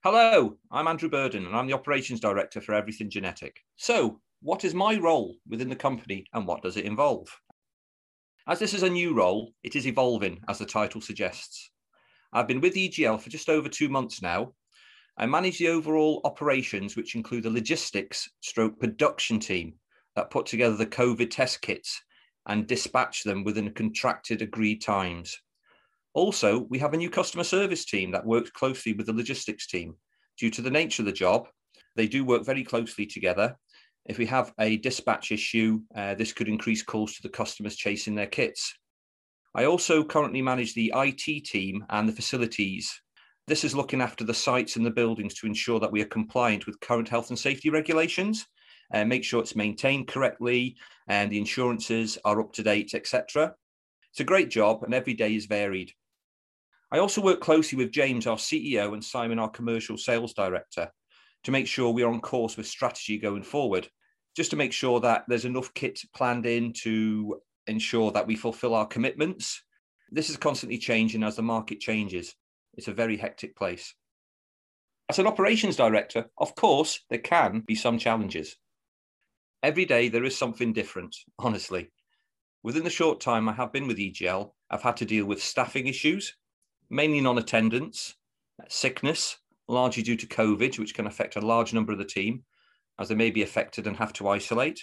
Hello, I'm Andrew Burden and I'm the Operations Director for Everything Genetic. So, what is my role within the company and what does it involve? As this is a new role, it is evolving, as the title suggests. I've been with EGL for just over 2 months now. I manage the overall operations, which include the logistics/production team that put together the COVID test kits and dispatch them within contracted agreed times. Also, we have a new customer service team that works closely with the logistics team. Due to the nature of the job, they do work very closely together. If we have a dispatch issue, this could increase calls to the customers chasing their kits. I also currently manage the IT team and the facilities. This is looking after the sites and the buildings to ensure that we are compliant with current health and safety regulations, and make sure it's maintained correctly and the insurances are up to date, etc. It's a great job and every day is varied. I also work closely with James, our CEO, and Simon, our commercial sales director, to make sure we're on course with strategy going forward, just to make sure that there's enough kit planned in to ensure that we fulfill our commitments. This is constantly changing as the market changes. It's a very hectic place. As an operations director, of course, there can be some challenges. Every day there is something different, honestly. Within the short time I have been with EGL, I've had to deal with staffing issues, mainly non-attendance, sickness, largely due to COVID, which can affect a large number of the team, as they may be affected and have to isolate.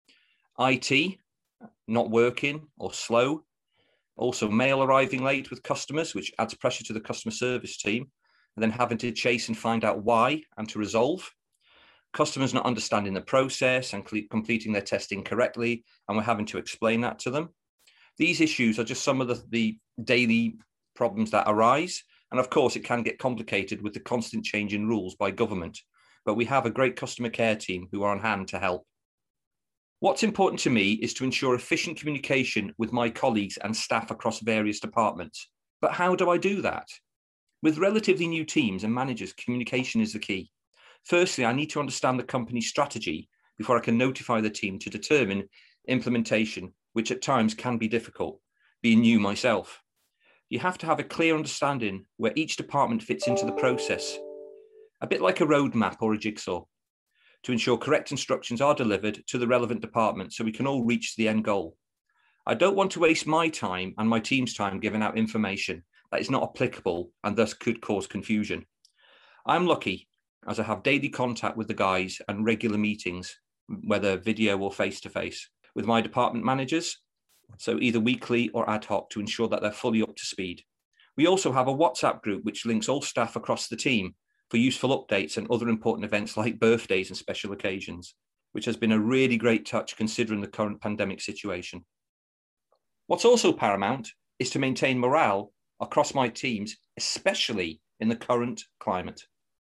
IT, not working or slow. Also mail arriving late with customers, which adds pressure to the customer service team, and then having to chase and find out why and to resolve. Customers not understanding the process and completing their testing correctly, and we're having to explain that to them. These issues are just some of the daily problems that arise. And of course, it can get complicated with the constant change in rules by government. But we have a great customer care team who are on hand to help. What's important to me is to ensure efficient communication with my colleagues and staff across various departments. But how do I do that? With relatively new teams and managers, communication is the key. Firstly, I need to understand the company's strategy before I can notify the team to determine implementation, which at times can be difficult, being new myself. You have to have a clear understanding where each department fits into the process, a bit like a roadmap or a jigsaw, to ensure correct instructions are delivered to the relevant department so we can all reach the end goal. I don't want to waste my time and my team's time giving out information that is not applicable and thus could cause confusion. I'm lucky as I have daily contact with the guys and regular meetings, whether video or face-to-face, with my department managers, so either weekly or ad hoc, to ensure that they're fully up to speed. We also have a WhatsApp group which links all staff across the team for useful updates and other important events like birthdays and special occasions, which has been a really great touch considering the current pandemic situation. What's also paramount is to maintain morale across my teams, especially in the current climate.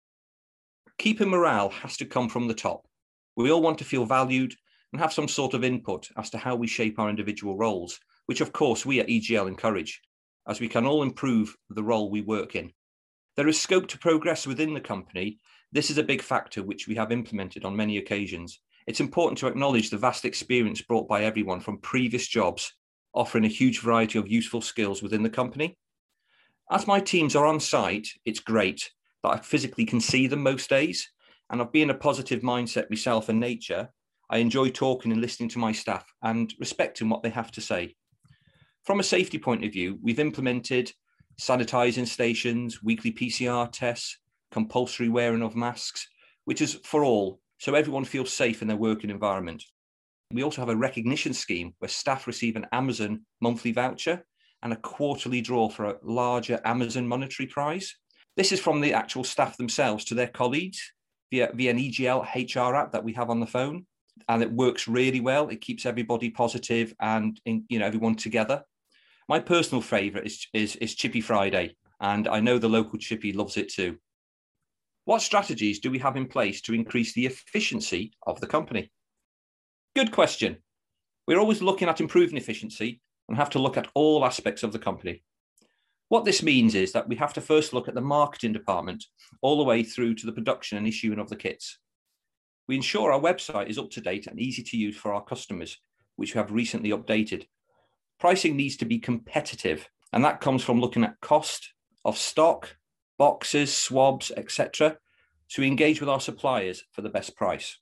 Keeping morale has to come from the top. We all want to feel valued and have some sort of input as to how we shape our individual roles, which of course we at EGL encourage, as we can all improve the role we work in. There is scope to progress within the company. This is a big factor which we have implemented on many occasions. It's important to acknowledge the vast experience brought by everyone from previous jobs, offering a huge variety of useful skills within the company. As my teams are on site, it's great that I physically can see them most days, and of being a positive mindset myself and nature, I enjoy talking and listening to my staff and respecting what they have to say. From a safety point of view, we've implemented sanitising stations, weekly PCR tests, compulsory wearing of masks, which is for all, so everyone feels safe in their working environment. We also have a recognition scheme where staff receive an Amazon monthly voucher and a quarterly draw for a larger Amazon monetary prize. This is from the actual staff themselves to their colleagues via an EGL HR app that we have on the phone. And it works really well. It keeps everybody positive and everyone together. My personal favourite is Chippy Friday, and I know the local Chippy loves it too. What strategies do we have in place to increase the efficiency of the company? Good question. We're always looking at improving efficiency and have to look at all aspects of the company. What this means is that we have to first look at the marketing department all the way through to the production and issuing of the kits. We ensure our website is up to date and easy to use for our customers, which we have recently updated. Pricing needs to be competitive, and that comes from looking at cost of stock, boxes, swabs, etc. So we engage with our suppliers for the best price.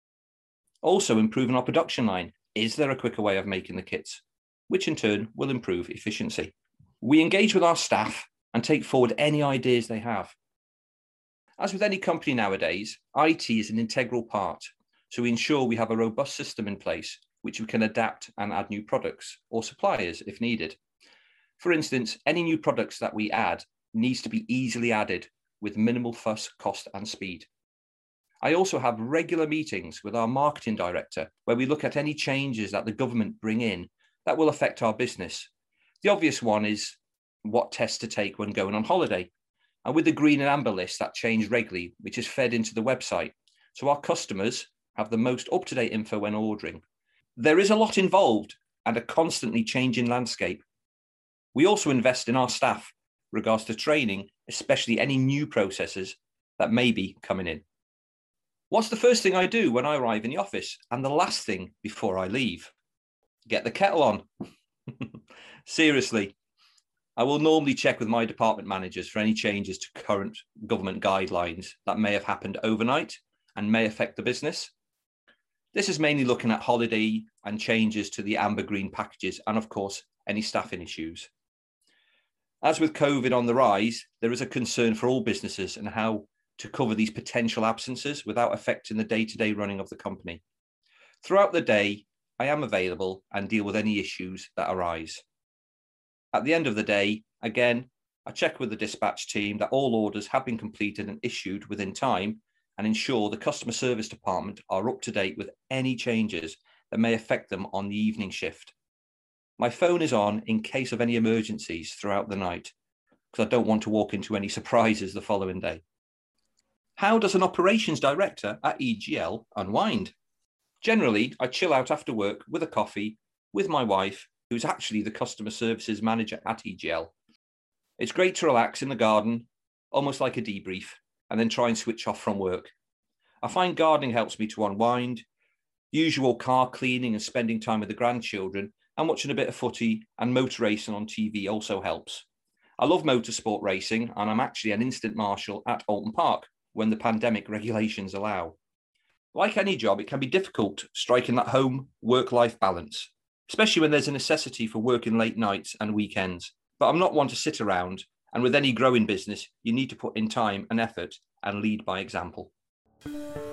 Also improving our production line. Is there a quicker way of making the kits? Which in turn will improve efficiency. We engage with our staff and take forward any ideas they have. As with any company nowadays, IT is an integral part, so we ensure we have a robust system in place which we can adapt and add new products or suppliers if needed. For instance, any new products that we add needs to be easily added with minimal fuss, cost and speed. I also have regular meetings with our marketing director where we look at any changes that the government bring in that will affect our business. The obvious one is what tests to take when going on holiday. And with the green and amber list that change regularly, which is fed into the website. So our customers have the most up-to-date info when ordering. There is a lot involved and a constantly changing landscape. We also invest in our staff regards to training, especially any new processes that may be coming in. What's the first thing I do when I arrive in the office and the last thing before I leave? Get the kettle on. Seriously, I will normally check with my department managers for any changes to current government guidelines that may have happened overnight and may affect the business. This is mainly looking at holiday and changes to the amber green packages and of course, any staffing issues. As with COVID on the rise, there is a concern for all businesses and how to cover these potential absences without affecting the day-to-day running of the company. Throughout the day, I am available and deal with any issues that arise. At the end of the day, again, I check with the dispatch team that all orders have been completed and issued within time and ensure the customer service department are up to date with any changes that may affect them on the evening shift. My phone is on in case of any emergencies throughout the night because I don't want to walk into any surprises the following day. How does an operations director at EGL unwind? Generally, I chill out after work with a coffee with my wife, who's actually the customer services manager at EGL. It's great to relax in the garden, almost like a debrief, and then try and switch off from work. I find gardening helps me to unwind, usual car cleaning and spending time with the grandchildren, and watching a bit of footy and motor racing on TV also helps. I love motorsport racing, and I'm actually an instant marshal at Alton Park when the pandemic regulations allow. Like any job, it can be difficult striking that home work-life balance, especially when there's a necessity for working late nights and weekends. But I'm not one to sit around, and with any growing business, you need to put in time and effort and lead by example.